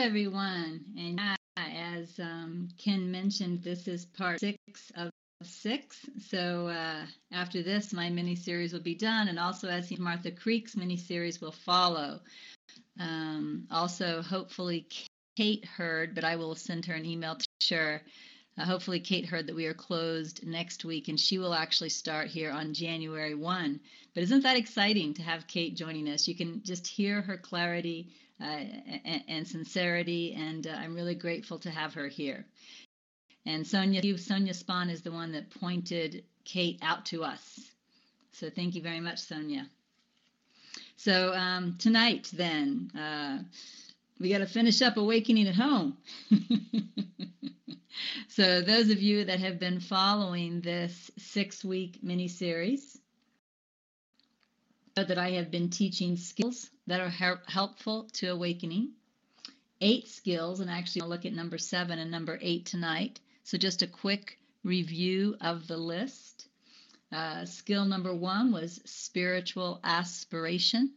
everyone. And as Ken mentioned, this is part 6 of 6. So after this, my mini-series will be done. And also, as Martha Creek's mini-series will follow. Also, hopefully, Kate heard, but I will send her an email to sure. Hopefully, Kate heard that we are closed next week, and she will actually start here on January 1. But isn't that exciting to have Kate joining us? You can just hear her clarity and sincerity, and I'm really grateful to have her here. And Sonia Spahn is the one that pointed Kate out to us. So thank you very much, Sonia. So tonight, then, we got to finish up Awakening at Home. So those of you that have been following this 6-week mini-series, know that I have been teaching skills that are helpful to awakening. 8 skills, and actually I'll look at number 7 and number 8 tonight. So just a quick review of the list. Skill number 1 was spiritual aspiration.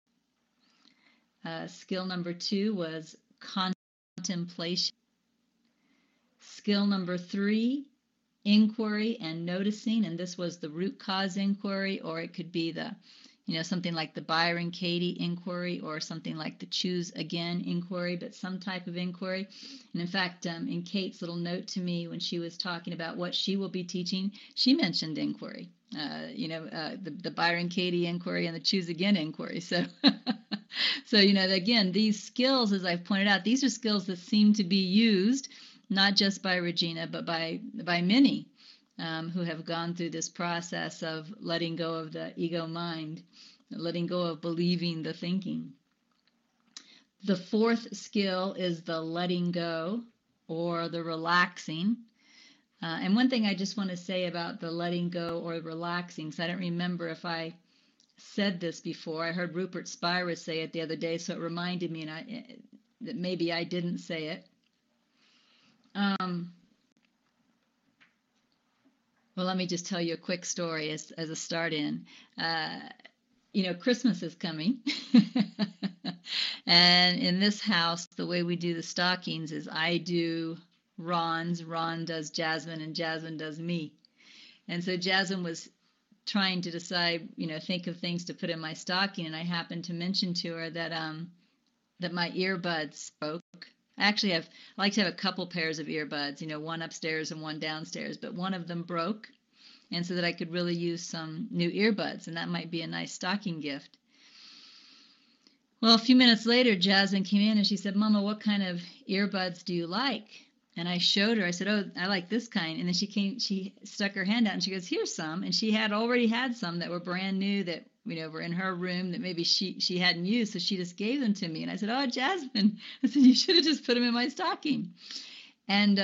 Skill number 2 was contemplation. Skill number 3, inquiry and noticing, and this was the root cause inquiry, or it could be the, something like the Byron Katie inquiry, or something like the choose again inquiry, but some type of inquiry. And in fact, in Kate's little note to me when she was talking about what she will be teaching, she mentioned inquiry, the Byron Katie inquiry and the choose again inquiry. So, again, these skills, as I've pointed out, these are skills that seem to be used not just by Regina, but by many who have gone through this process of letting go of the ego mind, letting go of believing the thinking. The 4th skill is the letting go, or the relaxing. And one thing I just want to say about the letting go or relaxing, because I don't remember if I said this before. I heard Rupert Spira say it the other day, so it reminded me that maybe I didn't say it. Well, let me just tell you a quick story as a start in. Christmas is coming. And in this house, the way we do the stockings is I do Ron's, Ron does Jasmine, and Jasmine does me. And so Jasmine was trying to decide, think of things to put in my stocking, and I happened to mention to her that my earbuds broke. I like to have a couple pairs of earbuds, one upstairs and one downstairs, but one of them broke, and so that I could really use some new earbuds, and that might be a nice stocking gift. Well, a few minutes later, Jasmine came in and she said, "Mama, what kind of earbuds do you like?" And I showed her. I said, "Oh, I like this kind." And then she stuck her hand out and she goes, "Here's some." And she had already had some that were brand new that were in her room that maybe she hadn't used, so she just gave them to me. And I said, "Oh, Jasmine," I said, "you should have just put them in my stocking." And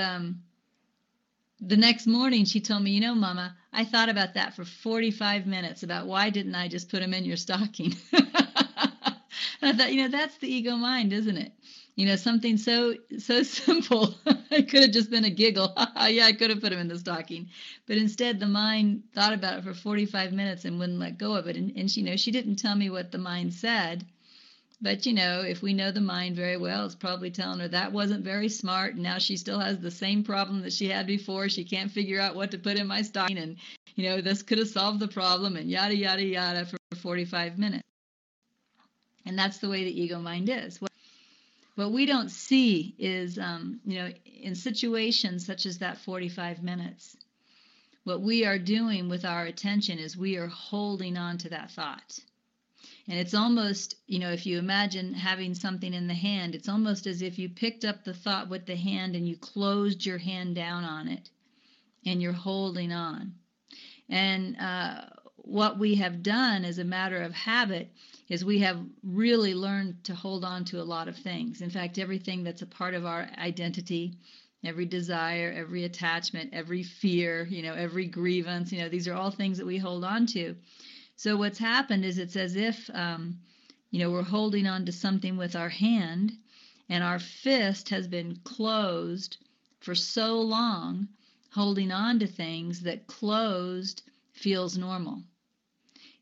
the next morning she told me, "Mama, I thought about that for 45 minutes about why didn't I just put them in your stocking?" And I thought, that's the ego mind, isn't it? Something so simple. It could have just been a giggle. Yeah, I could have put them in the stocking. But instead, the mind thought about it for 45 minutes and wouldn't let go of it. And she didn't tell me what the mind said. But, if we know the mind very well, it's probably telling her that wasn't very smart. And now she still has the same problem that she had before. She can't figure out what to put in my stocking. And, this could have solved the problem, and yada, yada, yada for 45 minutes. And that's the way the ego mind is. What we don't see is, in situations such as that 45 minutes, what we are doing with our attention is we are holding on to that thought. And it's almost, if you imagine having something in the hand, it's almost as if you picked up the thought with the hand and you closed your hand down on it and you're holding on. And what we have done as a matter of habit is we have really learned to hold on to a lot of things. In fact, everything that's a part of our identity, every desire, every attachment, every fear, every grievance, these are all things that we hold on to. So what's happened is it's as if, we're holding on to something with our hand, and our fist has been closed for so long, holding on to things that closed feels normal.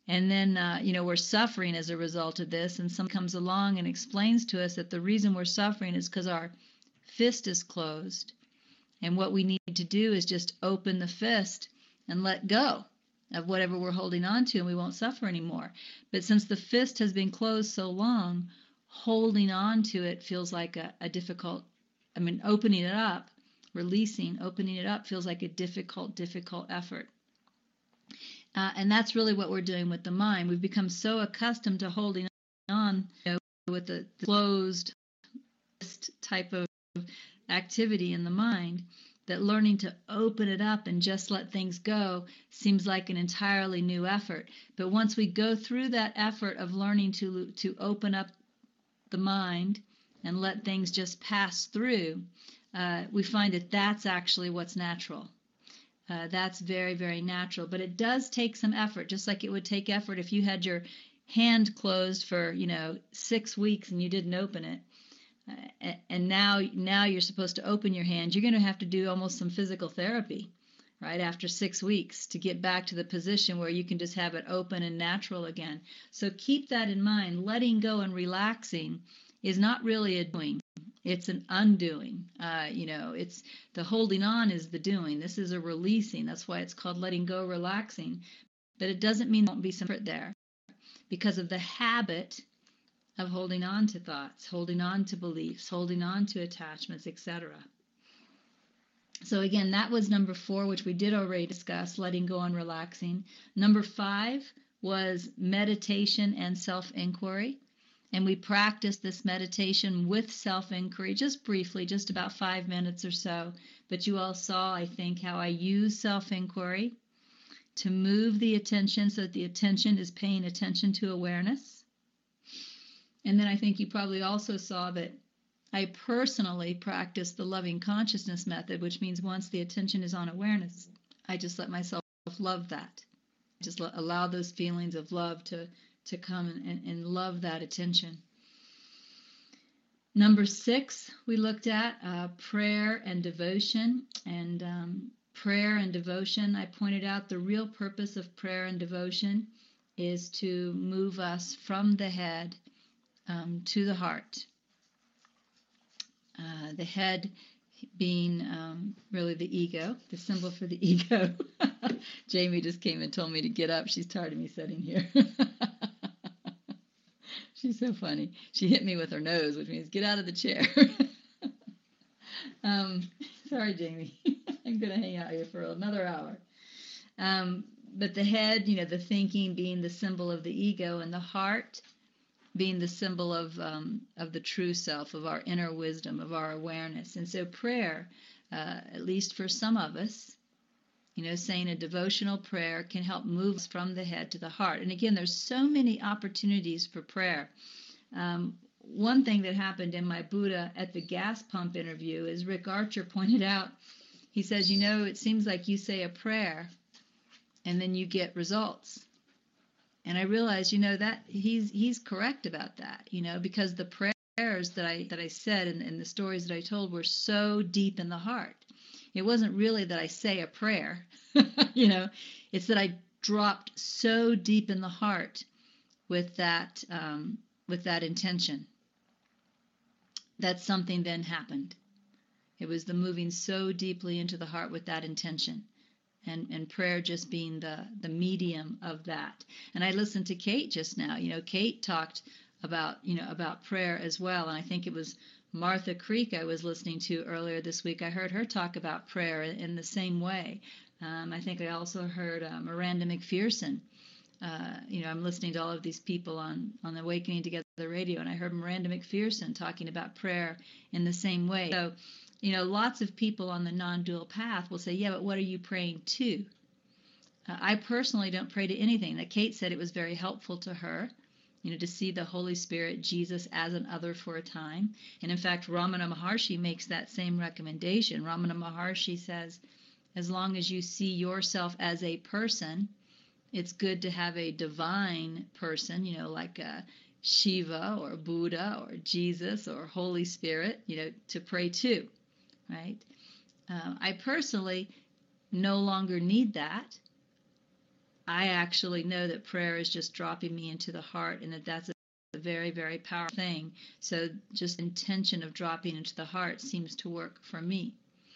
And then, we're suffering as a result of this, and someone comes along and explains to us that the reason we're suffering is because our fist is closed. And what we need to do is just open the fist and let go of whatever we're holding on to, and we won't suffer anymore. But since the fist has been closed so long, holding on to it feels like a difficult, opening it up, opening it up feels like a difficult effort. And that's really what we're doing with the mind. We've become so accustomed to holding on, with the closed type of activity in the mind, that learning to open it up and just let things go seems like an entirely new effort. But once we go through that effort of learning to open up the mind and let things just pass through, we find that that's actually what's natural. That's very, very natural. But it does take some effort, just like it would take effort if you had your hand closed for, 6 weeks and you didn't open it. And now you're supposed to open your hand. You're going to have to do almost some physical therapy, right, after 6 weeks to get back to the position where you can just have it open and natural again. So keep that in mind. Letting go and relaxing is not really a doing. It's an undoing. It's the holding on is the doing. This is a releasing. That's why it's called letting go, relaxing. But it doesn't mean there won't be some effort there because of the habit of holding on to thoughts, holding on to beliefs, holding on to attachments, etc. So again, that was number 4, which we did already discuss, letting go and relaxing. Number 5 was meditation and self-inquiry. And we practiced this meditation with self-inquiry, just briefly, just about 5 minutes or so. But you all saw, I think, how I use self-inquiry to move the attention so that the attention is paying attention to awareness. And then I think you probably also saw that I personally practice the loving consciousness method, which means once the attention is on awareness, I just let myself love that. Just allow those feelings of love to come and love that attention. Number 6, we looked at prayer and devotion. And prayer and devotion, I pointed out the real purpose of prayer and devotion is to move us from the head to the heart. The head being really the ego, the symbol for the ego. Jamie just came and told me to get up. She's tired of me sitting here. She's so funny. She hit me with her nose, which means get out of the chair. Sorry, Jamie. I'm going to hang out here for another hour. But the head, the thinking being the symbol of the ego, and the heart being the symbol of the true self, of our inner wisdom, of our awareness. And so prayer, at least for some of us, saying a devotional prayer can help move us from the head to the heart. And again, there's so many opportunities for prayer. One thing that happened in my Buddha at the gas pump interview is Rick Archer pointed out, he says, it seems like you say a prayer and then you get results. And I realized, that he's correct about that, because the prayers that I said and the stories that I told were so deep in the heart. It wasn't really that I say a prayer, it's that I dropped so deep in the heart with that intention that something then happened. It was the moving so deeply into the heart with that intention. And prayer just being the medium of that. And I listened to Kate just now. Kate talked about prayer as well. And I think it was Martha Creek I was listening to earlier this week. I heard her talk about prayer in the same way. I think I also heard Miranda McPherson. I'm listening to all of these people on Awakening Together radio, and I heard Miranda McPherson talking about prayer in the same way. So, lots of people on the non-dual path will say, yeah, but what are you praying to? I personally don't pray to anything. That Kate said it was very helpful to her, to see the Holy Spirit, Jesus, as an other for a time. And in fact, Ramana Maharshi makes that same recommendation. Ramana Maharshi says, as long as you see yourself as a person, it's good to have a divine person, like Shiva or Buddha or Jesus or Holy Spirit, to pray to. Right? I personally no longer need that. I actually know that prayer is just dropping me into the heart, and that that's a very, very powerful thing. So just the intention of dropping into the heart seems to work for me.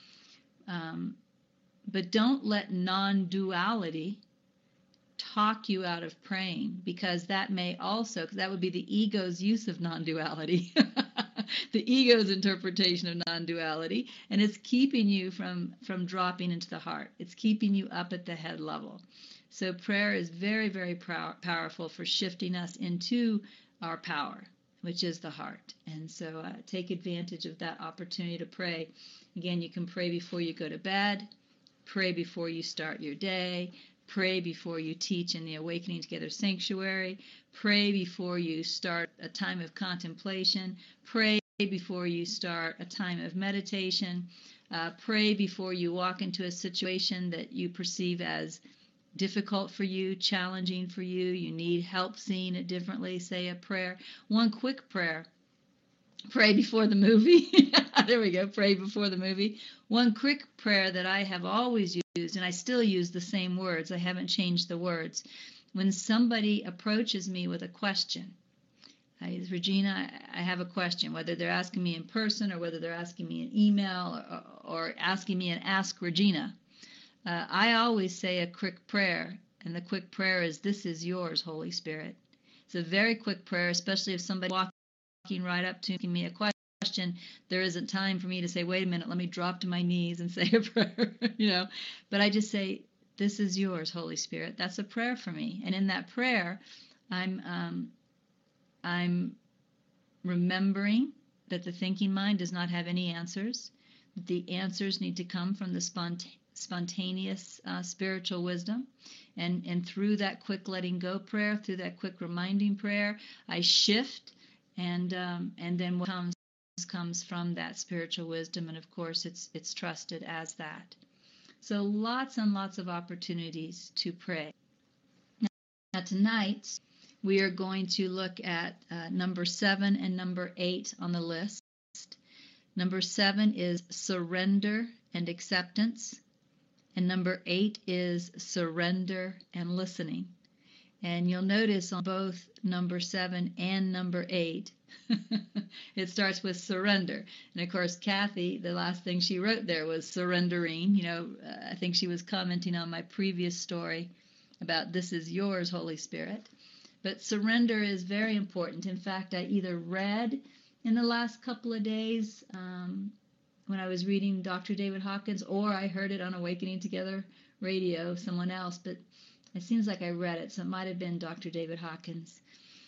But don't let non-duality talk you out of praying, because that may also, because that would be the ego's use of non-duality, the ego's interpretation of non-duality, and it's keeping you from dropping into the heart. It's keeping you up at the head level. So prayer is very, very powerful for shifting us into our power, which is the heart. And so take advantage of that opportunity to pray. Again, you can pray before you go to bed, pray before you start your day, pray before you teach in the Awakening Together Sanctuary, pray before you start a time of contemplation, pray before you start a time of meditation, pray before you walk into a situation that you perceive as difficult for you, challenging for you, you need help seeing it differently, say a prayer. One quick prayer: pray before the movie. There we go, pray before the movie. One quick prayer that I have always used, and I still use the same words, I haven't changed the words. When somebody approaches me with a question, Regina, I have a question, whether they're asking me in person or whether they're asking me in email or asking me an Ask Regina, I always say a quick prayer, and the quick prayer is, "This is yours, Holy Spirit." It's a very quick prayer, especially if somebody walking right up to me a question. There isn't time for me to say, "Wait a minute, let me drop to my knees and say a prayer," But I just say, "This is yours, Holy Spirit." That's a prayer for me, and in that prayer, I'm remembering that the thinking mind does not have any answers. The answers need to come from the spontaneous spiritual wisdom, and through that quick letting go prayer, through that quick reminding prayer, I shift, and then what comes from that spiritual wisdom, and of course it's trusted as that. So lots and lots of opportunities to pray. Now tonight we are going to look at number 7 and number 8 on the list. Number 7 is surrender and acceptance, and number 8 is surrender and listening. And you'll notice on both number 7 and number 8, it starts with surrender. And of course, Kathy, the last thing she wrote there was surrendering. I think she was commenting on my previous story about "This is yours, Holy Spirit." But surrender is very important. In fact, I either read in the last couple of days when I was reading Dr. David Hawkins, or I heard it on Awakening Together radio, someone else, but it seems like I read it, so it might have been Dr. David Hawkins.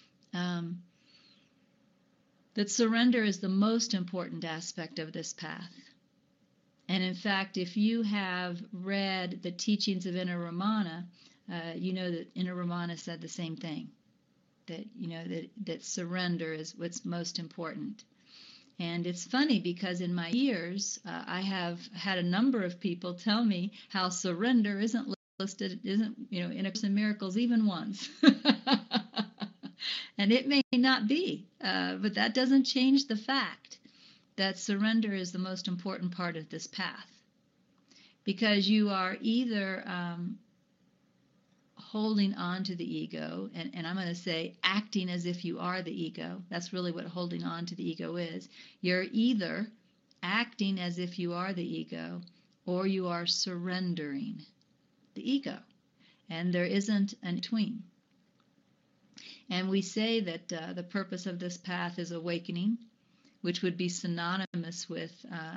That surrender is the most important aspect of this path. And in fact, if you have read the teachings of Inna Ramana, you know that Inna Ramana said the same thing. That surrender is what's most important. And it's funny because in my years, I have had a number of people tell me how surrender isn't listed, isn't in A Course in Miracles even once. And it may not be, but that doesn't change the fact that surrender is the most important part of this path. Because you are either holding on to the ego, and I'm going to say acting as if you are the ego. That's really what holding on to the ego is. You're either acting as if you are the ego, or you are surrendering the ego. And there isn't an between. And we say that the purpose of this path is awakening, which would be synonymous with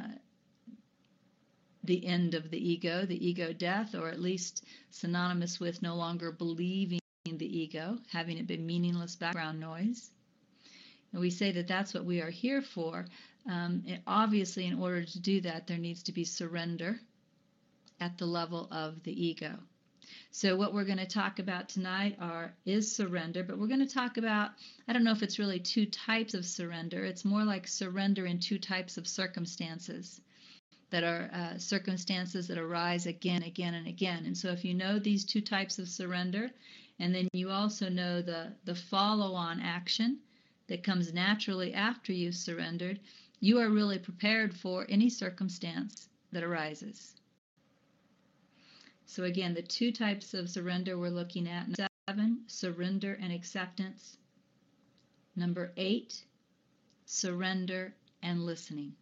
the end of the ego death, or at least synonymous with no longer believing the ego, having it been meaningless background noise. And we say that that's what we are here for. Obviously, in order to do that, there needs to be surrender at the level of the ego. So what we're going to talk about tonight is surrender, but we're going to talk about, I don't know if it's really two types of surrender. It's more like surrender in two types of circumstances that are circumstances that arise again, again, and again. And so if you know these two types of surrender, and then you also know the follow-on action that comes naturally after you've surrendered, you are really prepared for any circumstance that arises. So again, the two types of surrender we're looking at. 7, surrender and acceptance. Number 8, surrender and listening.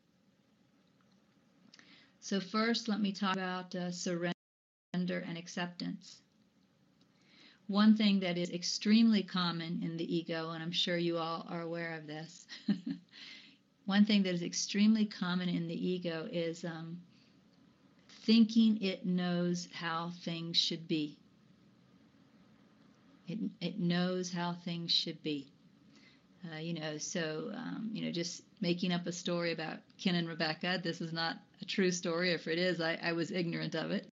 So first, let me talk about surrender and acceptance. One thing that is extremely common in the ego, and I'm sure you all are aware of this, one thing that is extremely common in the ego is thinking it knows how things should be. It knows how things should be. Just making up a story about Ken and Rebecca. This is not a true story. If it is, I was ignorant of it.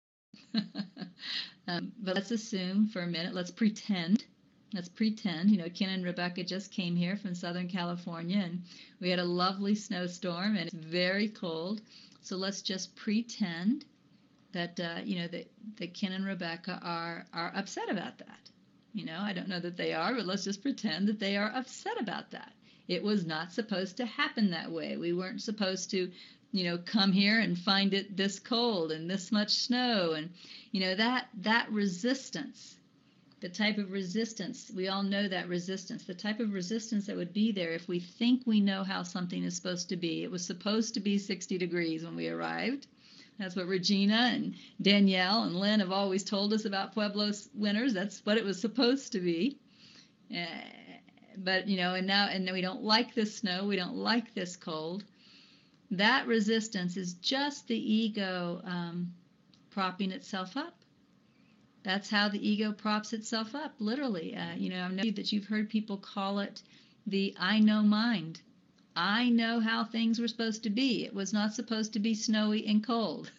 But let's assume for a minute, let's pretend, Ken and Rebecca just came here from Southern California, and we had a lovely snowstorm, and it's very cold. So let's just pretend that, that Ken and Rebecca are upset about that. I don't know that they are, but let's just pretend that they are upset about that. It was not supposed to happen that way. We weren't supposed to, come here and find it this cold and this much snow. And, that resistance, the type of resistance, we all know that resistance, the type of resistance that would be there if we think we know how something is supposed to be. It was supposed to be 60 degrees when we arrived. That's what Regina and Danielle and Lynn have always told us about Pueblo's winters. That's what it was supposed to be. But, and we don't like this snow. We don't like this cold. That resistance is just the ego propping itself up. That's how the ego props itself up, literally. I know that you've heard people call it the I know mind. I know how things were supposed to be. It was not supposed to be snowy and cold.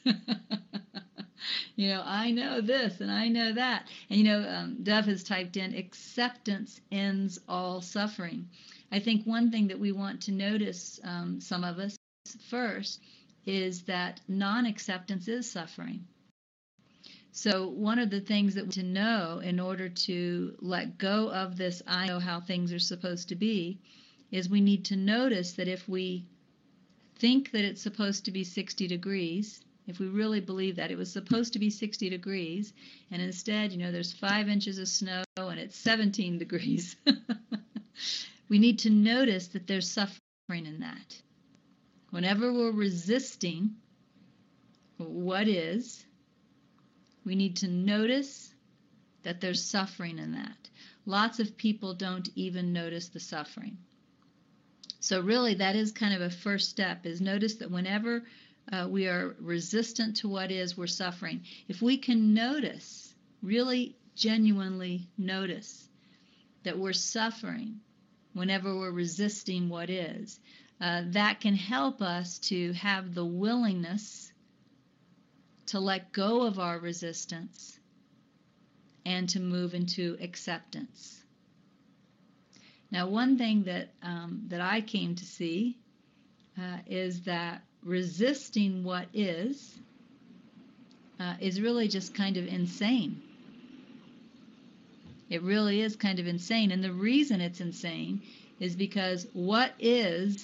I know this and I know that. And, Dove has typed in, acceptance ends all suffering. I think one thing that we want to notice, some of us, first, is that non-acceptance is suffering. So one of the things that we need to know in order to let go of this I know how things are supposed to be is we need to notice that if we think that it's supposed to be 60 degrees, if we really believe that it was supposed to be 60 degrees, and instead, there's 5 inches of snow and it's 17 degrees, we need to notice that there's suffering in that. Whenever we're resisting what is, we need to notice that there's suffering in that. Lots of people don't even notice the suffering. So really, that is kind of a first step, is notice that whenever we are resistant to what is, we're suffering. If we can notice, really genuinely notice that we're suffering whenever we're resisting what is, that can help us to have the willingness to let go of our resistance and to move into acceptance. Now, one thing that I came to see is that resisting what is really just kind of insane. It really is kind of insane, and the reason it's insane is because what is.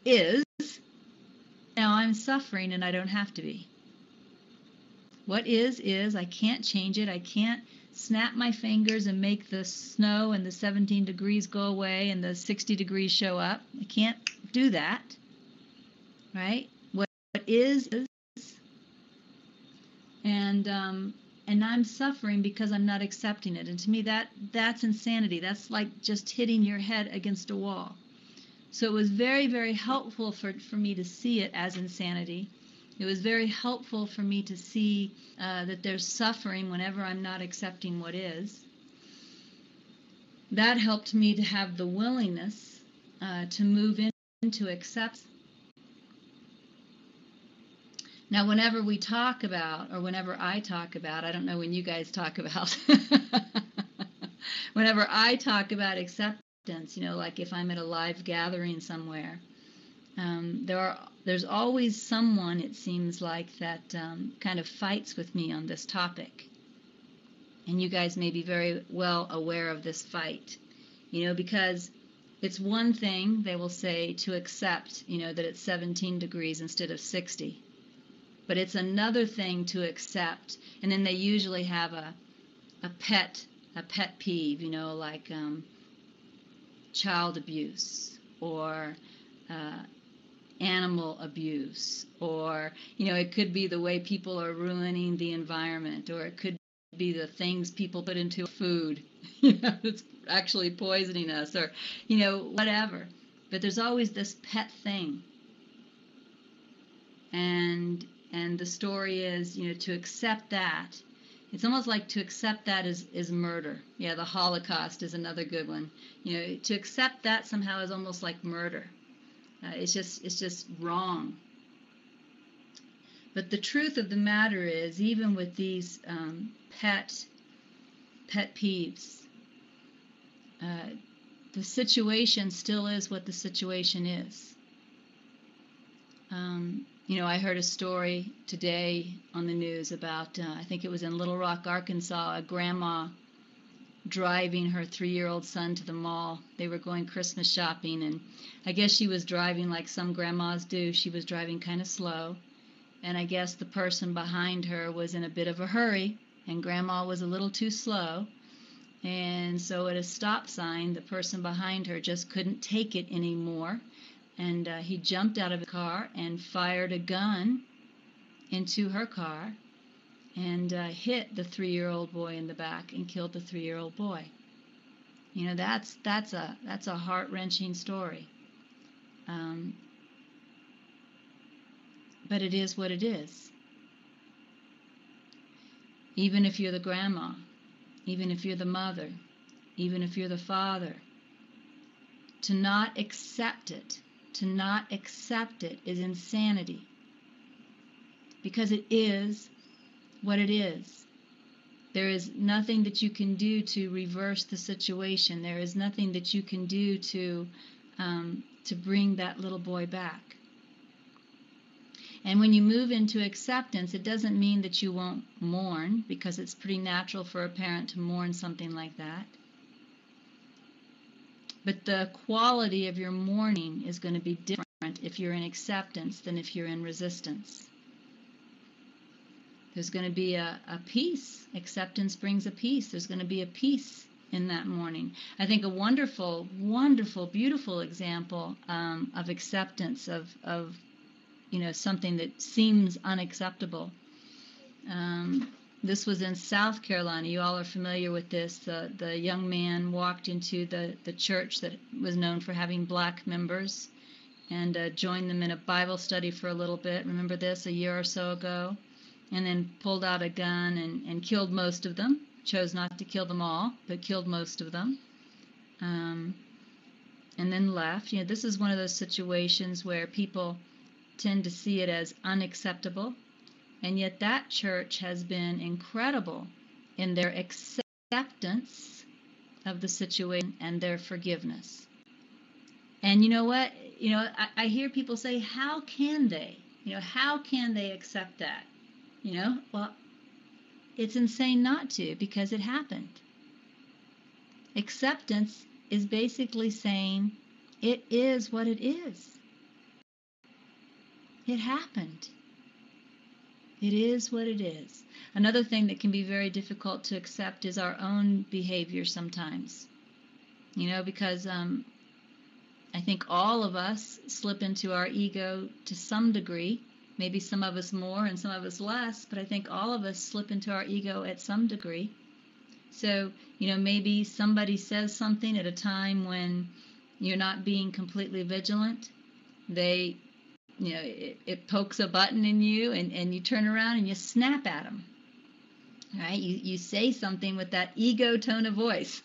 Now I'm suffering and I don't have to be. What is. I can't change it. I can't snap my fingers and make the snow and the 17 degrees go away and the 60 degrees show up. I can't do that, right? What is, and I'm suffering because I'm not accepting it. And to me, that's insanity. That's like just hitting your head against a wall. So it was very, very helpful for me to see it as insanity. It was very helpful for me to see that there's suffering whenever I'm not accepting what is. That helped me to have the willingness to move into acceptance. Now, whenever we talk about, or whenever I talk about, I don't know when you guys talk about, whenever I talk about acceptance, like if I'm at a live gathering somewhere, there's always someone, it seems like, that kind of fights with me on this topic. And you guys may be very well aware of this fight, because it's one thing, they will say, to accept, that it's 17 degrees instead of 60. But it's another thing to accept. And then they usually have a pet peeve, like child abuse or uh, animal abuse, or it could be the way people are ruining the environment, or it could be the things people put into food it's actually poisoning us, or whatever. But there's always this pet thing. And the story is, to accept that, it's almost like to accept that is murder. Yeah, the Holocaust is another good one. To accept that somehow is almost like murder. It's just wrong. But the truth of the matter is, even with these pet peeves, the situation still is what the situation is. I heard a story today on the news about, I think it was in Little Rock, Arkansas, a grandma driving her 3-year-old son to the mall. They were going Christmas shopping, and I guess she was driving like some grandmas do. She was driving kind of slow, and I guess the person behind her was in a bit of a hurry, and grandma was a little too slow. And so at a stop sign, the person behind her just couldn't take it anymore. And he jumped out of the car and fired a gun into her car and hit the 3-year-old boy in the back and killed the 3-year-old boy. That's a heart-wrenching story. But it is what it is. Even if you're the grandma, even if you're the mother, even if you're the father, to not accept it is insanity, because it is what it is. There is nothing that you can do to reverse the situation. There is nothing that you can do to bring that little boy back. And when you move into acceptance, it doesn't mean that you won't mourn, because it's pretty natural for a parent to mourn something like that. But the quality of your mourning is going to be different if you're in acceptance than if you're in resistance. There's going to be a peace. Acceptance brings a peace. There's going to be a peace in that mourning. I think a wonderful, wonderful, beautiful example of acceptance of something that seems unacceptable. This was in South Carolina. You all are familiar with this. The young man walked into the church that was known for having black members and joined them in a Bible study for a little bit. Remember this, a year or so ago? And then pulled out a gun and killed most of them. Chose not to kill them all, but killed most of them. And then left. This is one of those situations where people tend to see it as unacceptable. And yet that church has been incredible in their acceptance of the situation and their forgiveness. And you know what? I hear people say, how can they? How can they accept that? Well, it's insane not to, because it happened. Acceptance is basically saying it is what it is. It happened. It is what it is. Another thing that can be very difficult to accept is our own behavior sometimes. Because I think all of us slip into our ego to some degree. Maybe some of us more and some of us less, but I think all of us slip into our ego at some degree. So, maybe somebody says something at a time when you're not being completely vigilant. It pokes a button in you, and you turn around and you snap at them. All right? You say something with that ego tone of voice.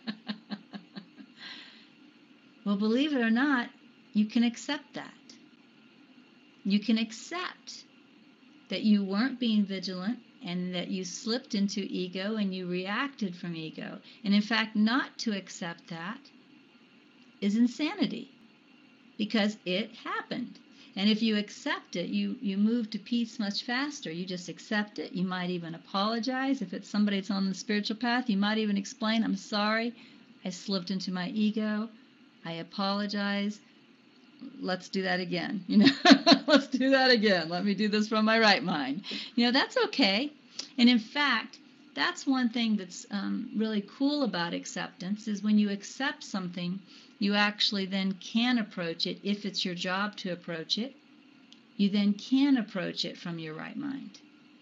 Well, believe it or not, you can accept that. You can accept that you weren't being vigilant and that you slipped into ego and you reacted from ego. And in fact, not to accept that is insanity, because it happened. And if you accept it, you move to peace much faster. You just accept it. You might even apologize. If it's somebody that's on the spiritual path, you might even explain, I'm sorry, I slipped into my ego. I apologize. let's do that again. Let's do that again. Let me do this from my right mind. That's okay. And in fact, that's one thing that's really cool about acceptance is when you accept something, you actually then can approach it. If it's your job to approach it, you then can approach it from your right mind.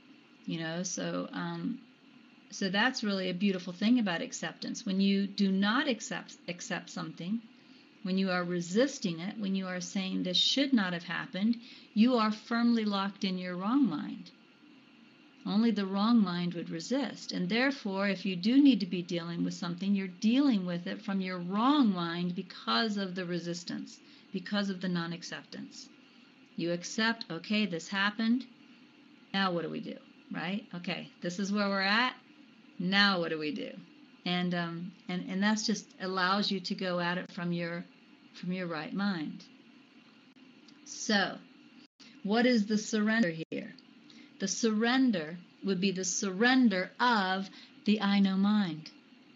So that's really a beautiful thing about acceptance. When you do not accept something, when you are resisting it, when you are saying this should not have happened, you are firmly locked in your wrong mind. Only the wrong mind would resist. And therefore, if you do need to be dealing with something, you're dealing with it from your wrong mind because of the resistance, because of the non-acceptance. You accept, okay, this happened. Now what do we do? Right? Okay, this is where we're at. Now what do we do? And that's just allows you to go at it from your right mind. So, what is the surrender here? The surrender would be the surrender of the I know mind.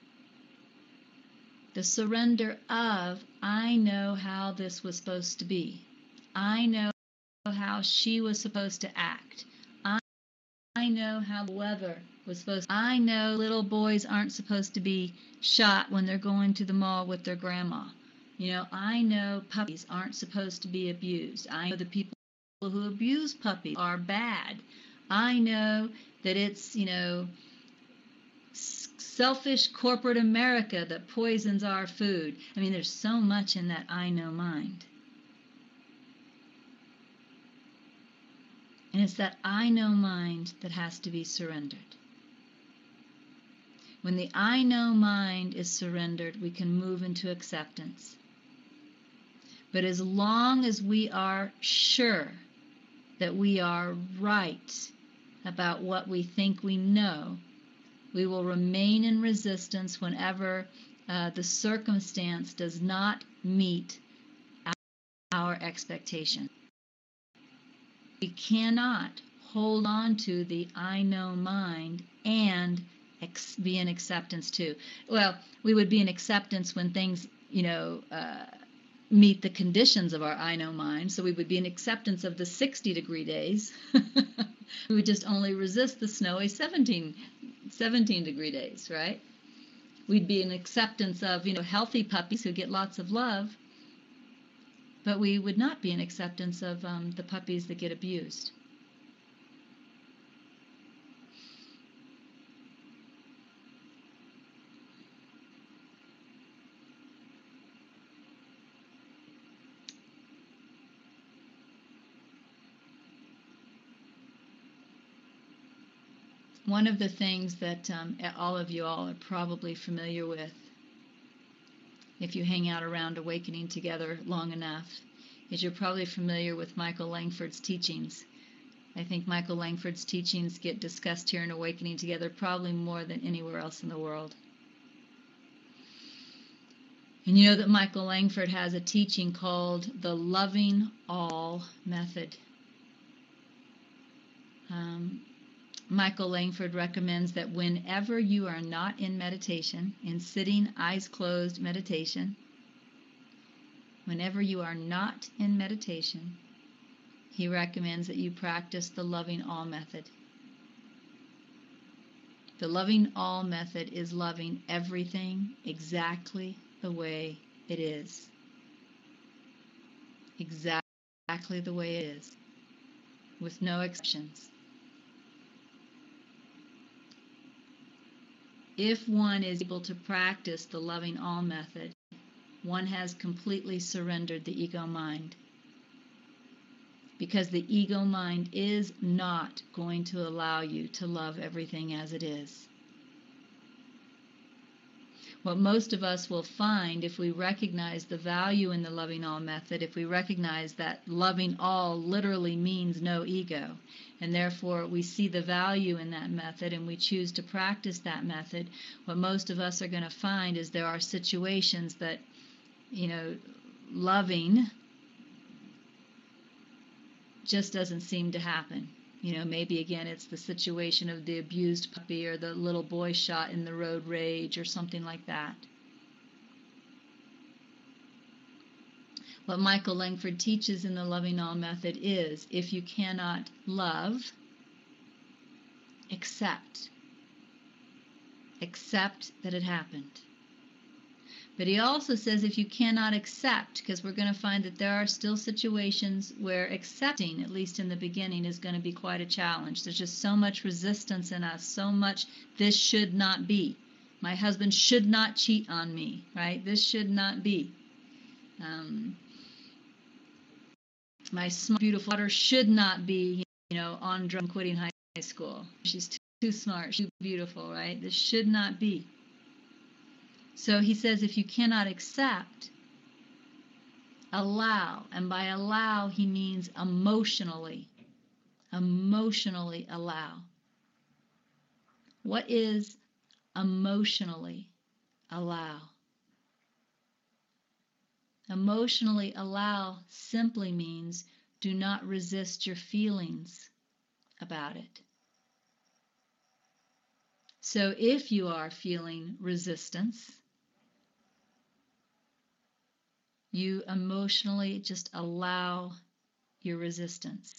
The surrender of, I know how this was supposed to be. I know how she was supposed to act. I know how the weather was supposed to. I know little boys aren't supposed to be shot when they're going to the mall with their grandma. I know puppies aren't supposed to be abused. I know the people who abuse puppies are bad. I know that it's, selfish corporate America that poisons our food. I mean, there's so much in that I know mind. And it's that I know mind that has to be surrendered. When the I know mind is surrendered, we can move into acceptance. But as long as we are sure that we are right about what we think we know, we will remain in resistance whenever the circumstance does not meet our expectation. We cannot hold on to the I know mind and be in acceptance too. Well, we would be in acceptance when things, meet the conditions of our I know mind. So we would be in acceptance of the 60-degree days. We would just only resist the snowy 17-degree days, right? We'd be in acceptance of, healthy puppies who get lots of love. But we would not be in acceptance of the puppies that get abused. One of the things that all of you all are probably familiar with, if you hang out around Awakening Together long enough, is you're probably familiar with Michael Langford's teachings. I think Michael Langford's teachings get discussed here in Awakening Together probably more than anywhere else in the world. And you know that Michael Langford has a teaching called the Loving All Method. Michael Langford recommends that whenever you are not in meditation, in sitting, eyes closed meditation, whenever you are not in meditation, he recommends that you practice the Loving All Method. The Loving All Method is loving everything exactly the way it is. Exactly the way it is, with no exceptions. If one is able to practice the Loving All Method, one has completely surrendered the ego mind. Because the ego mind is not going to allow you to love everything as it is. What most of us will find if we recognize the value in the Loving All Method, if we recognize that loving all literally means no ego, and therefore we see the value in that method and we choose to practice that method, what most of us are going to find is there are situations that, loving just doesn't seem to happen. Maybe again it's the situation of the abused puppy or the little boy shot in the road rage or something like that. What Michael Langford teaches in the Loving All method is, if you cannot love, accept. Accept that it happened. But he also says if you cannot accept, because we're going to find that there are still situations where accepting, at least in the beginning, is going to be quite a challenge. There's just so much resistance in us, so much this should not be. My husband should not cheat on me, right? This should not be. My smart, beautiful daughter should not be, on drugs and quitting high school. She's too smart, she's too beautiful, right? This should not be. So he says if you cannot accept, allow. And by allow, he means emotionally. Emotionally allow. What is emotionally allow? Emotionally allow simply means do not resist your feelings about it. So if you are feeling resistance, you emotionally just allow your resistance.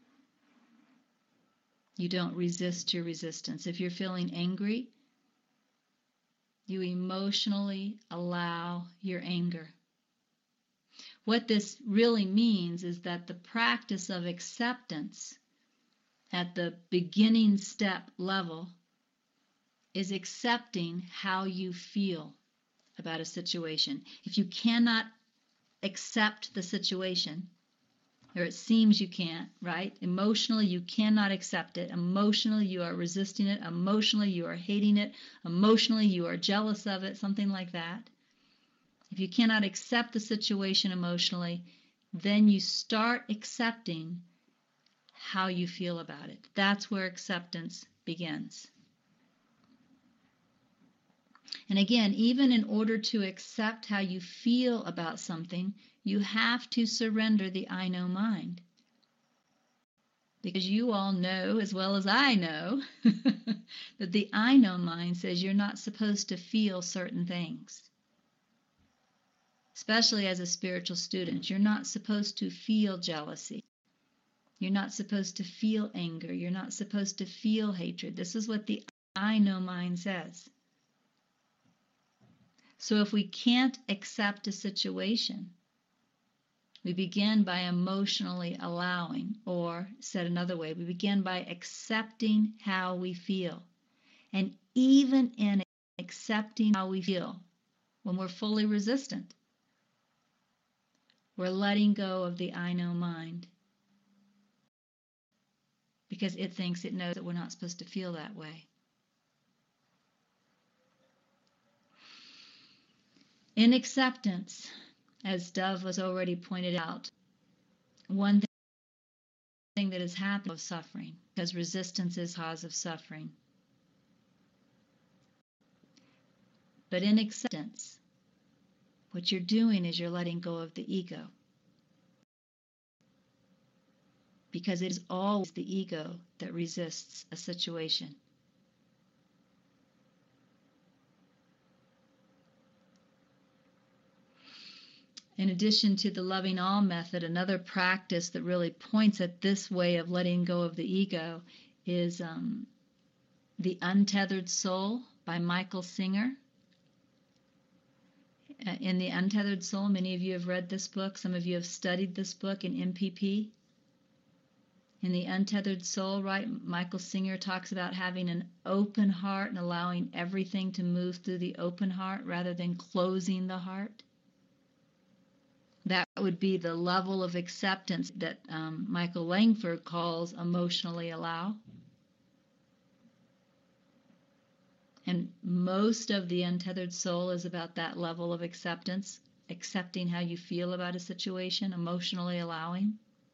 You don't resist your resistance. If you're feeling angry, you emotionally allow your anger. What this really means is that the practice of acceptance at the beginning step level is accepting how you feel about a situation. If you cannot accept the situation, or it seems you can't, right? Emotionally, you cannot accept it. Emotionally, you are resisting it. Emotionally, you are hating it. Emotionally, you are jealous of it, something like that. If you cannot accept the situation emotionally, then you start accepting how you feel about it. That's where acceptance begins. And again, even in order to accept how you feel about something, you have to surrender the I know mind. Because you all know, as well as I know, that the I know mind says you're not supposed to feel certain things. Especially as a spiritual student, you're not supposed to feel jealousy. You're not supposed to feel anger. You're not supposed to feel hatred. This is what the I know mind says. So if we can't accept a situation, we begin by emotionally allowing, or said another way, we begin by accepting how we feel. And even in accepting how we feel, when we're fully resistant, we're letting go of the I know mind. Because it thinks it knows that we're not supposed to feel that way. In acceptance, as Dove was already pointed out, one thing that has happened is suffering, because resistance is cause of suffering. But in acceptance, what you're doing is you're letting go of the ego. Because it is always the ego that resists a situation. In addition to the Loving All method, another practice that really points at this way of letting go of the ego is The Untethered Soul by Michael Singer. In The Untethered Soul, many of you have read this book. Some of you have studied this book in MPP. In The Untethered Soul, right, Michael Singer talks about having an open heart and allowing everything to move through the open heart rather than closing the heart. That would be the level of acceptance that Michael Langford calls emotionally allow. And most of The Untethered Soul is about that level of acceptance, accepting how you feel about a situation, emotionally allowing.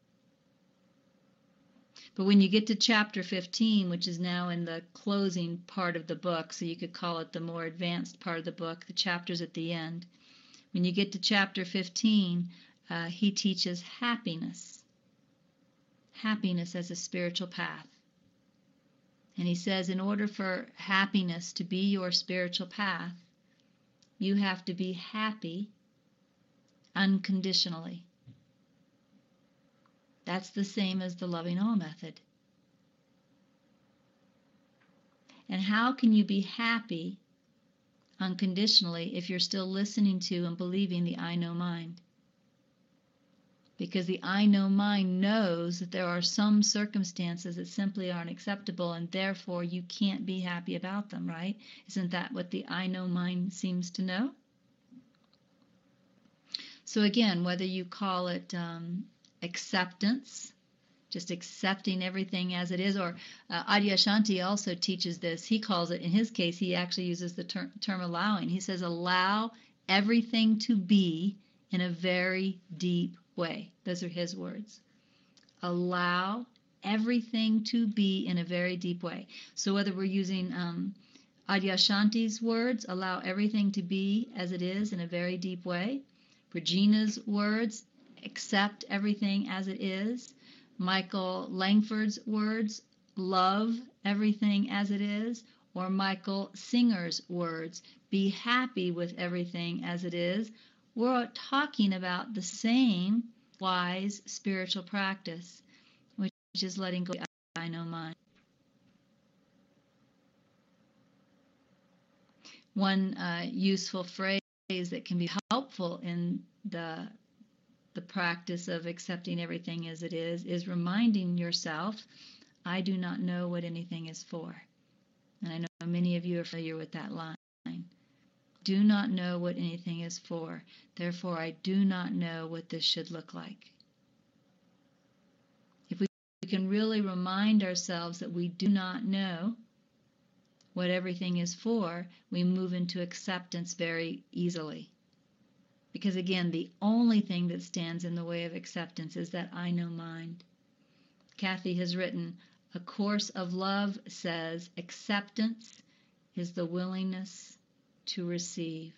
But when you get to chapter 15, which is now in the closing part of the book, so you could call it the more advanced part of the book, the chapters at the end, when you get to chapter 15, he teaches happiness. Happiness as a spiritual path. And he says in order for happiness to be your spiritual path, you have to be happy unconditionally. That's the same as the loving all method. And how can you be happy unconditionally if you're still listening to and believing the I know mind? Because the I know mind knows that there are some circumstances that simply aren't acceptable, and therefore you can't be happy about them, right? Isn't that what the I know mind seems to know? So again, whether you call it acceptance, just accepting everything as it is, or Adyashanti also teaches this. He calls it, in his case, he actually uses the term allowing. He says, allow everything to be in a very deep way. Those are his words. Allow everything to be in a very deep way. So whether we're using Adyashanti's words, allow everything to be as it is in a very deep way. Regina's words, accept everything as it is. Michael Langford's words, love everything as it is. Or Michael Singer's words, be happy with everything as it is. We're talking about the same wise spiritual practice, which is letting go of the I know mind. One useful phrase that can be helpful in the practice of accepting everything as it is reminding yourself, I do not know what anything is for. And I know many of you are familiar with that line. Do not know what anything is for. Therefore, I do not know what this should look like. If we can really remind ourselves that we do not know what everything is for, we move into acceptance very easily. Because again, the only thing that stands in the way of acceptance is that I know mind. Kathy has written, A Course of Love says, acceptance is the willingness to receive.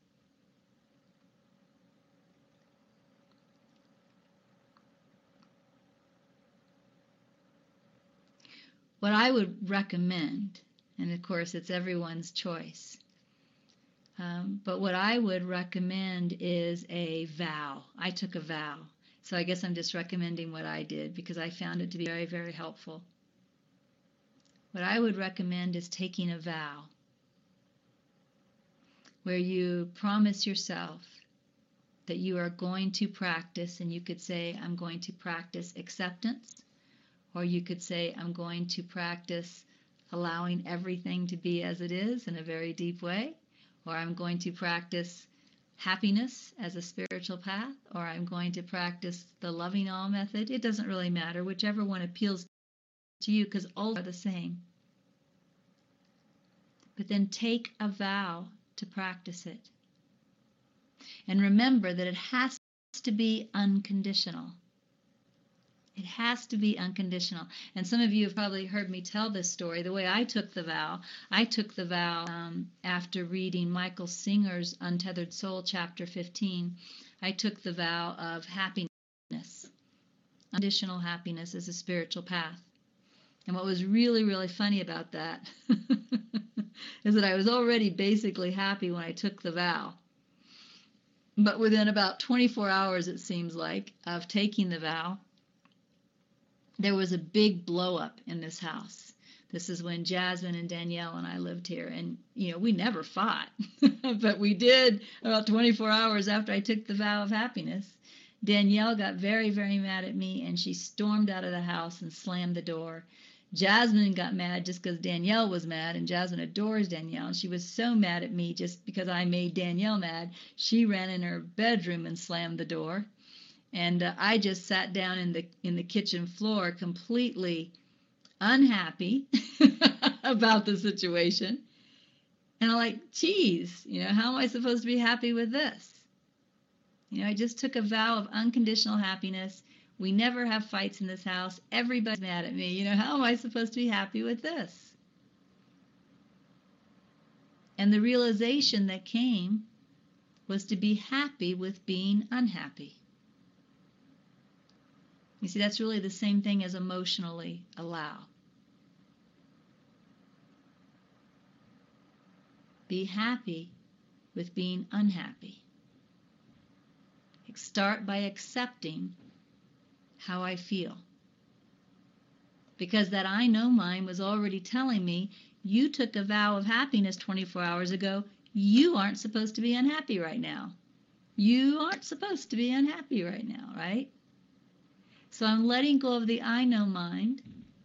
What I would recommend, and of course it's everyone's choice, but what I would recommend is a vow. I took a vow. So I guess I'm just recommending what I did because I found it to be very, very helpful. What I would recommend is taking a vow where you promise yourself that you are going to practice, and you could say, I'm going to practice acceptance, or you could say, I'm going to practice allowing everything to be as it is in a very deep way, or I'm going to practice happiness as a spiritual path, or I'm going to practice the loving all method. It doesn't really matter, whichever one appeals to you, because all are the same. But then take a vow to practice it. And remember that it has to be unconditional. It has to be unconditional. And some of you have probably heard me tell this story. The way I took the vow after reading Michael Singer's Untethered Soul, Chapter 15. I took the vow of happiness. Unconditional happiness is a spiritual path. And what was really, really funny about that is that I was already basically happy when I took the vow. But within about 24 hours, it seems like, of taking the vow, there was a big blow up in this house. This is when Jasmine and Danielle and I lived here. And, we never fought, but we did about 24 hours after I took the vow of happiness. Danielle got very, very mad at me, and she stormed out of the house and slammed the door. Jasmine got mad just because Danielle was mad, and Jasmine adores Danielle. And she was so mad at me just because I made Danielle mad. She ran in her bedroom and slammed the door. And I just sat down in the kitchen floor completely unhappy about the situation. And I'm like, geez, how am I supposed to be happy with this? I just took a vow of unconditional happiness. We never have fights in this house. Everybody's mad at me. How am I supposed to be happy with this? And the realization that came was to be happy with being unhappy. You see, that's really the same thing as emotionally allow. Be happy with being unhappy. Start by accepting how I feel. Because that I know mind was already telling me, you took a vow of happiness 24 hours ago. You aren't supposed to be unhappy right now. You aren't supposed to be unhappy right now, right? So I'm letting go of the I know mind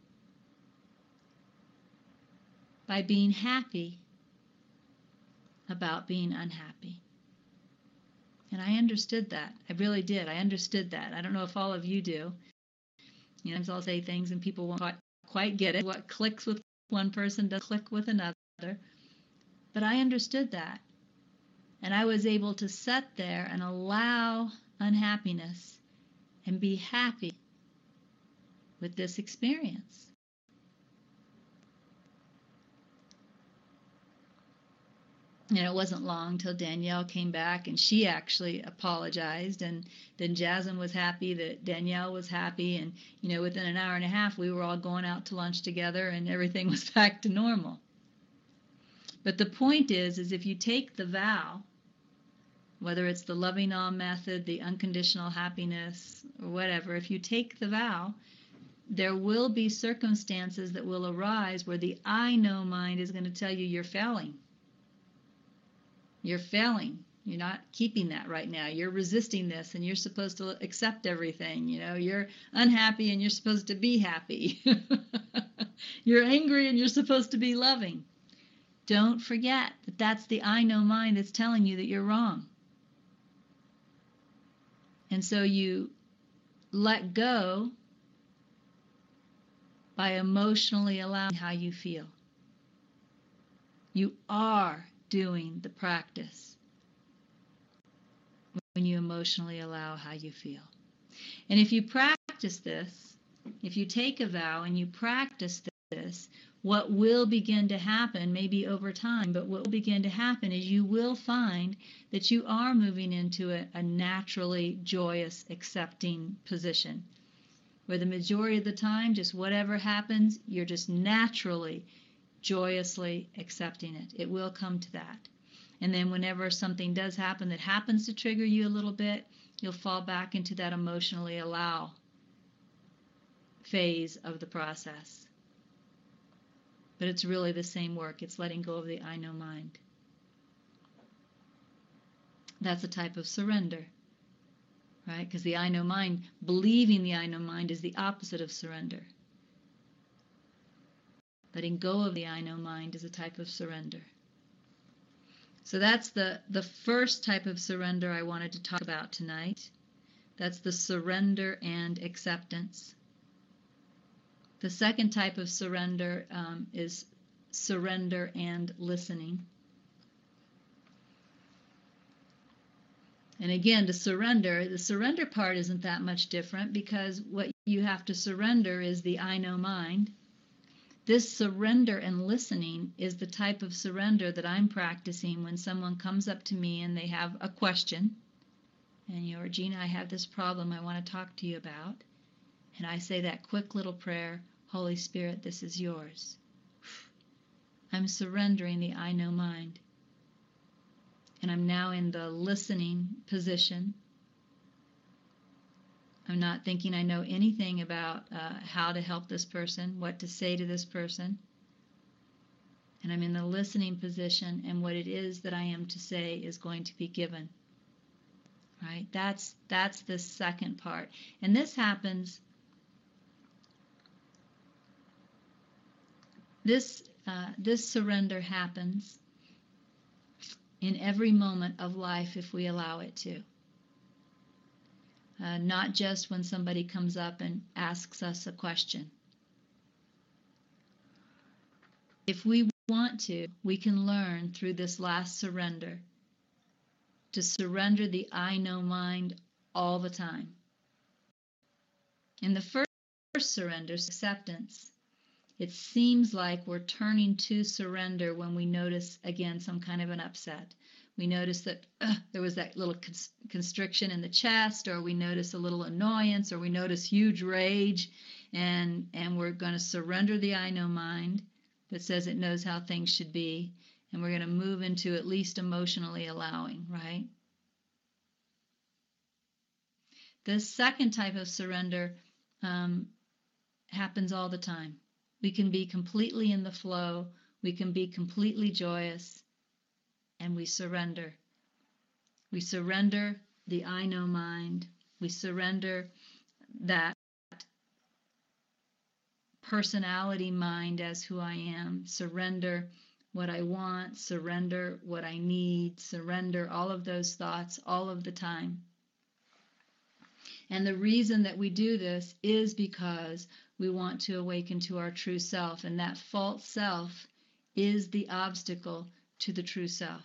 by being happy about being unhappy. And I understood that. I really did. I understood that. I don't know if all of you do. You know, I'll say things and people won't quite get it. What clicks with one person doesn't click with another. But I understood that. And I was able to sit there and allow unhappiness and be happy with this experience. And it wasn't long till Danielle came back and she actually apologized, and then Jasmine was happy that Danielle was happy, and you know, within an hour and a half we were all going out to lunch together and everything was back to normal. But the point is if you take the vow, whether it's the loving all method, the unconditional happiness, or whatever, if you take the vow, there will be circumstances that will arise where the I know mind is going to tell you you're failing. You're failing. You're not keeping that right now. You're resisting this and you're supposed to accept everything. You know, you're unhappy and you're supposed to be happy. You're angry and you're supposed to be loving. Don't forget that that's the I know mind that's telling you that you're wrong. And so you let go by emotionally allowing how you feel. You are doing the practice when you emotionally allow how you feel. And if you practice this, if you take a vow and you practice this, what will begin to happen, maybe over time, but what will begin to happen is you will find that you are moving into a naturally joyous, accepting position, where the majority of the time, just whatever happens, you're just naturally joyously accepting it. It will come to that. And then whenever something does happen that happens to trigger you a little bit, you'll fall back into that emotionally allow phase of the process. But it's really the same work. It's letting go of the I know mind. That's a type of surrender, right? Because the I know mind, believing the I know mind is the opposite of surrender. Letting go of the I know mind is a type of surrender. So that's the first type of surrender I wanted to talk about tonight. That's the surrender and acceptance. The second type of surrender is surrender and listening. And again, the surrender part isn't that much different, because what you have to surrender is the I know mind. This surrender and listening is the type of surrender that I'm practicing when someone comes up to me and they have a question. And you know, Regina, I have this problem I want to talk to you about. And I say that quick little prayer, Holy Spirit, this is yours. I'm surrendering the I know mind. And I'm now in the listening position. I'm not thinking I know anything about how to help this person, what to say to this person. And I'm in the listening position, and what it is that I am to say is going to be given. Right? That's the second part. And this happens, this surrender happens in every moment of life if we allow it to. Not just when somebody comes up and asks us a question. If we want to, we can learn through this last surrender to surrender the I know mind all the time. In the first surrender, acceptance, it seems like we're turning to surrender when we notice, again, some kind of an upset. We notice that there was that little constriction in the chest, or we notice a little annoyance, or we notice huge rage, and we're going to surrender the I know mind that says it knows how things should be, and we're going to move into at least emotionally allowing, right? This second type of surrender happens all the time. We can be completely in the flow. We can be completely joyous, and we surrender. We surrender the I know mind. We surrender that personality mind as who I am. Surrender what I want, surrender what I need, surrender all of those thoughts all of the time. And the reason that we do this is because we want to awaken to our true self, and that false self is the obstacle to the true self.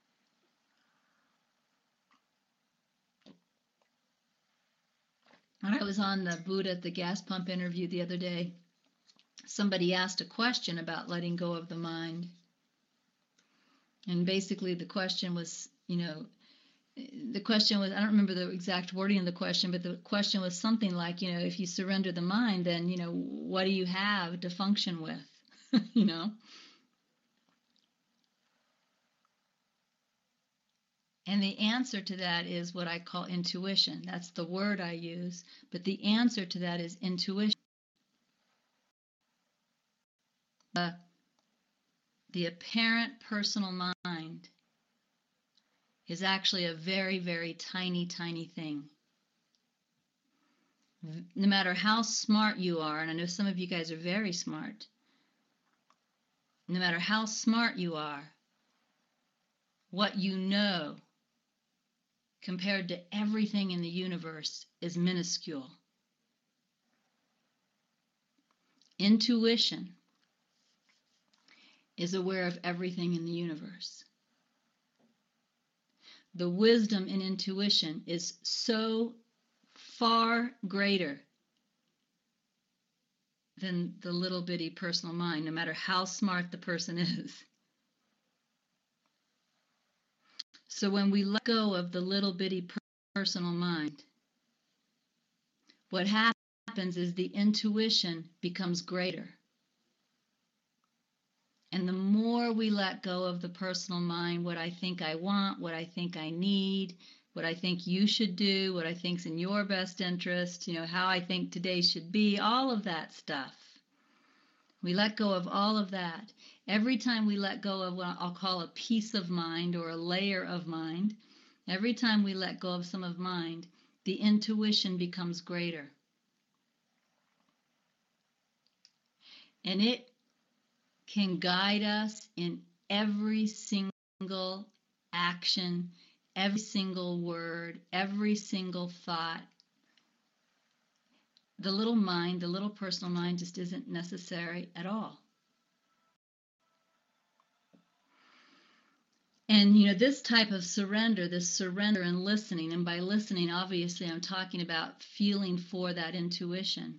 When I was on the Buddha at the gas pump interview the other day, somebody asked a question about letting go of the mind. And basically the question was, the question was, I don't remember the exact wording of the question, but the question was something like, if you surrender the mind, then, what do you have to function with? And the answer to that is what I call intuition. That's the word I use. But the answer to that is intuition. The apparent personal mind is actually a very, very tiny, tiny thing. No matter how smart you are, and I know some of you guys are very smart, no matter how smart you are, what you know compared to everything in the universe is minuscule. Intuition is aware of everything in the universe. The wisdom in intuition is so far greater than the little bitty personal mind, no matter how smart the person is. So when we let go of the little bitty personal mind, what happens is the intuition becomes greater. And the more we let go of the personal mind, what I think I want, what I think I need, what I think you should do, what I think's in your best interest, how I think today should be, all of that stuff. We let go of all of that. Every time we let go of what I'll call a piece of mind or a layer of mind, every time we let go of some of mind, the intuition becomes greater. And it can guide us in every single action, every single word, every single thought. The little mind, the little personal mind just isn't necessary at all. And, this type of surrender, this surrender and listening, and by listening, obviously, I'm talking about feeling for that intuition.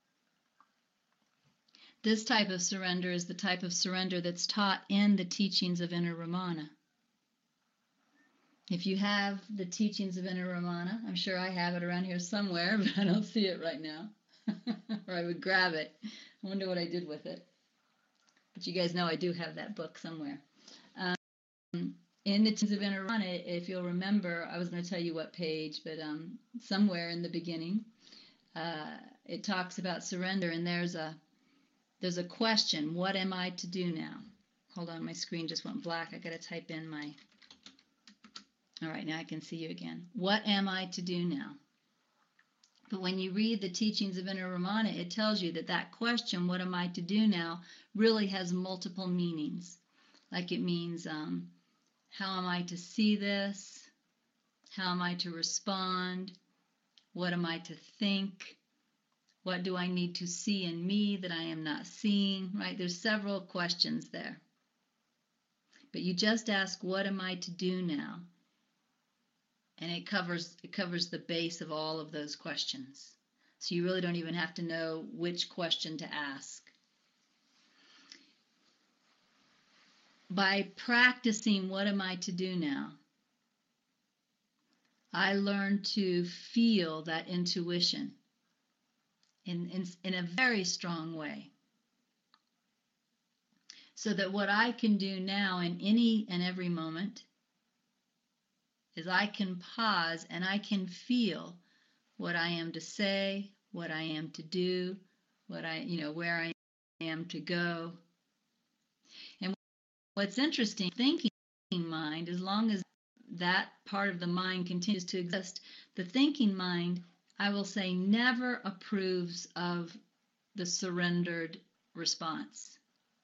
This type of surrender is the type of surrender that's taught in the teachings of Inner Ramana. If you have the teachings of Inner Ramana, I'm sure I have it around here somewhere, but I don't see it right now. Or I would grab it. I wonder what I did with it. But you guys know I do have that book somewhere. In the teachings of Inner Ramana, if you'll remember, I was going to tell you what page, but somewhere in the beginning, it talks about surrender, and there's a question, what am I to do now? Hold on, my screen just went black. I got to type in my... All right, now I can see you again. What am I to do now? But when you read the teachings of Inner Ramana, it tells you that question, what am I to do now, really has multiple meanings. Like it means, how am I to see this? How am I to respond? What am I to think? What do I need to see in me that I am not seeing? Right? There's several questions there. But you just ask, what am I to do now? And it covers the base of all of those questions. So you really don't even have to know which question to ask. By practicing what am I to do now, I learned to feel that intuition in a very strong way. So that what I can do now in any and every moment is I can pause and I can feel what I am to say, what I am to do, where I am to go. And what's interesting, thinking mind, as long as that part of the mind continues to exist, the thinking mind, I will say, never approves of the surrendered response.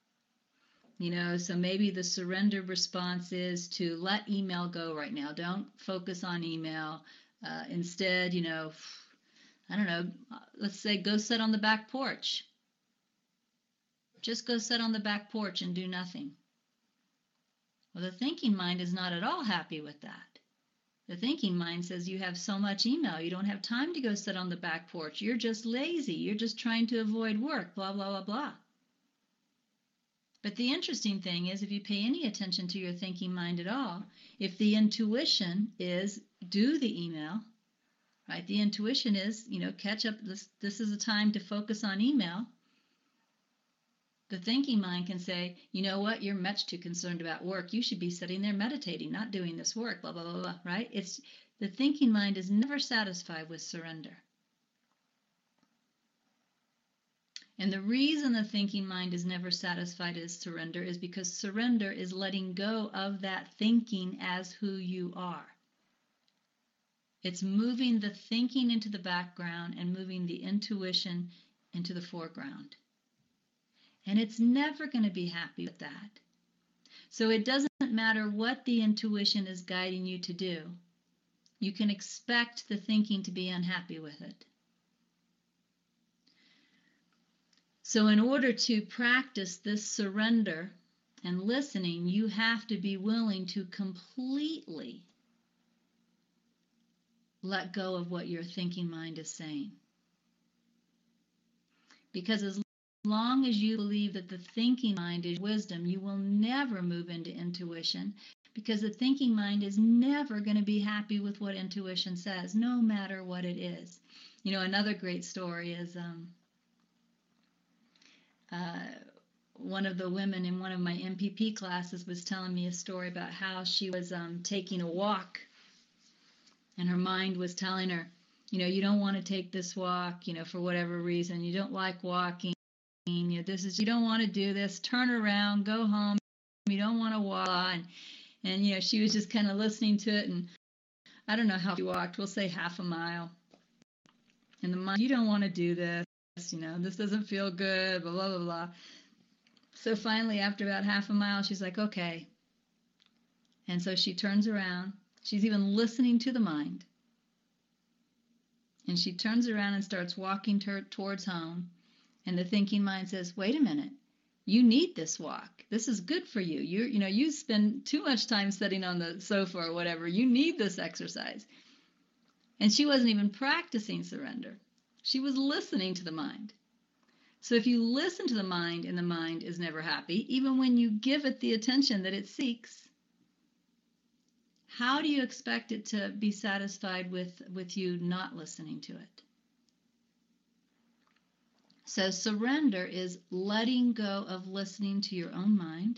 So maybe the surrendered response is to let email go right now. Don't focus on email. Instead, I don't know, let's say go sit on the back porch. Just go sit on the back porch and do nothing. Well, the thinking mind is not at all happy with that. The thinking mind says you have so much email, you don't have time to go sit on the back porch. You're just lazy. You're just trying to avoid work, blah, blah, blah, blah. But the interesting thing is, if you pay any attention to your thinking mind at all, if the intuition is do the email, right? The intuition is, catch up. This is a time to focus on email. The thinking mind can say, you know what? You're much too concerned about work. You should be sitting there meditating, not doing this work, blah, blah, blah, blah, right? It's the thinking mind is never satisfied with surrender. And the reason the thinking mind is never satisfied as surrender is because surrender is letting go of that thinking as who you are. It's moving the thinking into the background and moving the intuition into the foreground. And it's never going to be happy with that. So it doesn't matter what the intuition is guiding you to do. You can expect the thinking to be unhappy with it. So in order to practice this surrender and listening, you have to be willing to completely let go of what your thinking mind is saying. Because as long as you believe that the thinking mind is wisdom, you will never move into intuition, because the thinking mind is never going to be happy with what intuition says, no matter what it is. Another great story is one of the women in one of my MPP classes was telling me a story about how she was taking a walk, and her mind was telling her, you don't want to take this walk, for whatever reason. You don't like walking. You don't want to do this. Turn around, go home. You don't want to walk. And she was just kind of listening to it, and I don't know how she walked. We'll say half a mile. And the mind, you don't want to do this. This doesn't feel good, blah, blah, blah, blah. So finally, after about half a mile, she's like, okay. And so she turns around. She's even listening to the mind. And she turns around and starts walking towards home. And the thinking mind says, wait a minute. You need this walk. This is good for you. You spend too much time sitting on the sofa or whatever. You need this exercise. And she wasn't even practicing surrender. She was listening to the mind. So if you listen to the mind and the mind is never happy, even when you give it the attention that it seeks, how do you expect it to be satisfied with you not listening to it? So surrender is letting go of listening to your own mind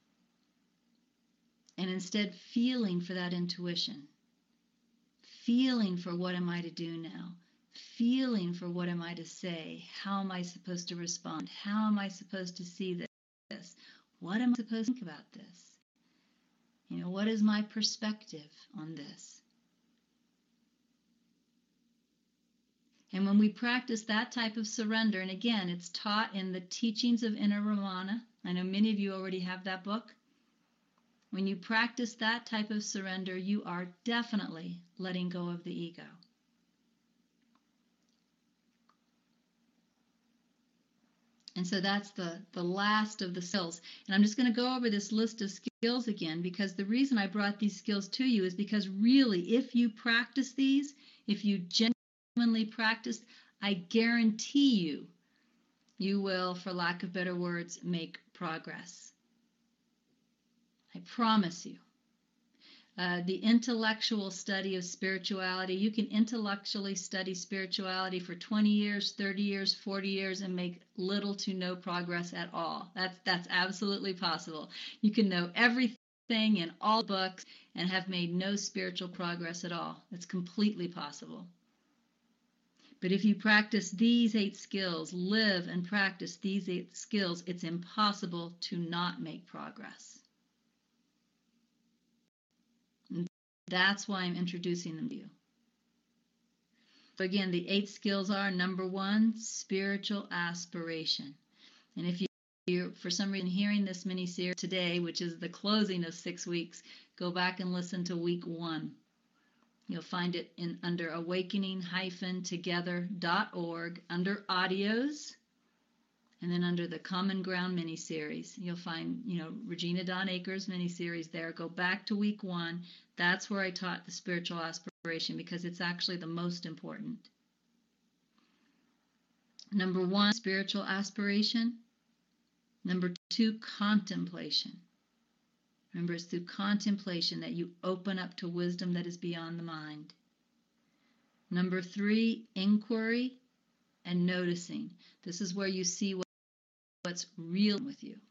and instead feeling for that intuition. Feeling for what am I to do now? Feeling for what am I to say? How am I supposed to respond? How am I supposed to see this? What am I supposed to think about this? What is my perspective on this? And when we practice that type of surrender, and again, it's taught in the Teachings of Inner Ramana. I know many of you already have that book. When you practice that type of surrender, you are definitely letting go of the ego. And so that's the last of the skills. And I'm just going to go over this list of skills again, because the reason I brought these skills to you is because really, if you practice these, if you genuinely practice, I guarantee you, you will, for lack of better words, make progress. I promise you. The intellectual study of spirituality. You can intellectually study spirituality for 20 years, 30 years, 40 years and make little to no progress at all. That's absolutely possible. You can know everything in all books and have made no spiritual progress at all. It's completely possible. But if you practice these 8 skills, live and practice these 8 skills, it's impossible to not make progress. And that's why I'm introducing them to you. So again, the 8 skills are: number 1, spiritual aspiration. And if you're for some reason hearing this mini-series today, which is the closing of 6 weeks, go back and listen to week 1. You'll find it under awakening-together.org under audios, and then under the Common Ground mini-series. You'll find, Regina Dawn Akers mini-series there. Go back to week 1. That's where I taught the spiritual aspiration, because it's actually the most important. Number 1, spiritual aspiration. Number 2, contemplation. Remember, it's through contemplation that you open up to wisdom that is beyond the mind. Number 3, inquiry and noticing. This is where you see what's real with you.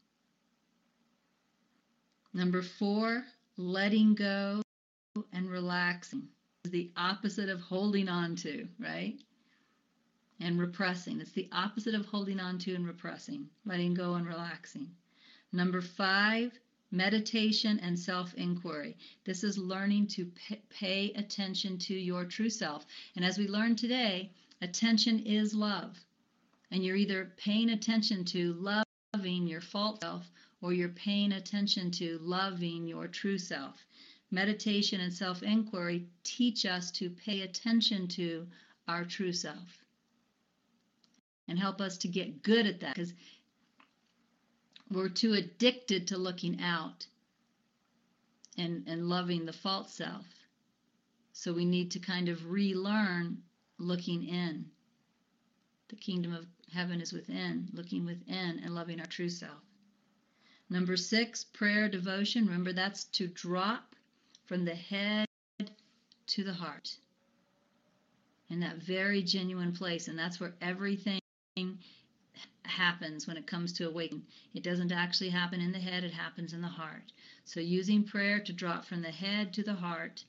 Number 4, letting go and relaxing. This is the opposite of holding on to, right? And repressing. It's the opposite of holding on to and repressing. Letting go and relaxing. Number 5, meditation and self-inquiry. This is learning to pay attention to your true self. And as we learned today, attention is love. And you're either paying attention to loving your false self, or you're paying attention to loving your true self. Meditation and self-inquiry teach us to pay attention to our true self and help us to get good at that, because we're too addicted to looking out and loving the false self. So we need to kind of relearn looking in. The kingdom of heaven is within, looking within and loving our true self. Number 6, prayer, devotion. Remember, that's to drop from the head to the heart. In that very genuine place. And that's where everything happens when it comes to awakening. It doesn't actually happen in the head, it happens in the heart. So using prayer to drop from the head to the heart,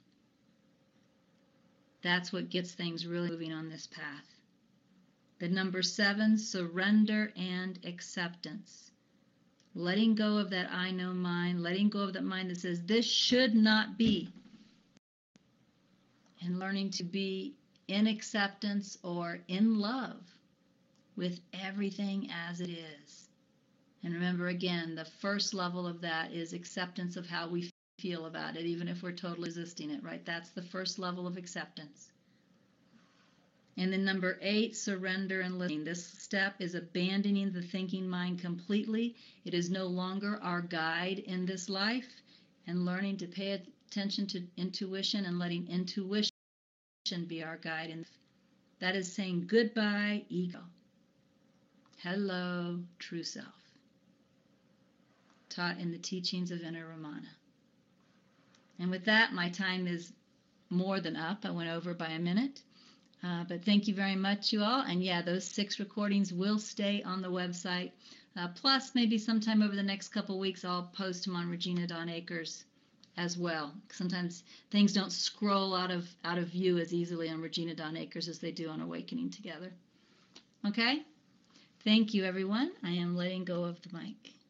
that's what gets things really moving on this path. The number 7, surrender and acceptance. Letting go of that I know mind, letting go of that mind that says this should not be, and learning to be in acceptance or in love with everything as it is. And remember, again, the first level of that is acceptance of how we feel about it, even if we're totally resisting it, right? That's the first level of acceptance. And then number 8, surrender and listening. This step is abandoning the thinking mind completely. It is no longer our guide in this life, and learning to pay attention to intuition and letting intuition be our guide. And that is saying goodbye, ego. Hello, true self. Taught in the teachings of Inner Ramana. And with that, my time is more than up. I went over by a minute. But thank you very much, you all. And yeah, those 6 recordings will stay on the website. Plus, maybe sometime over the next couple weeks, I'll post them on Regina Dawn Akers as well. Sometimes things don't scroll out of view as easily on Regina Dawn Akers as they do on Awakening Together. Okay? Thank you, everyone. I am letting go of the mic.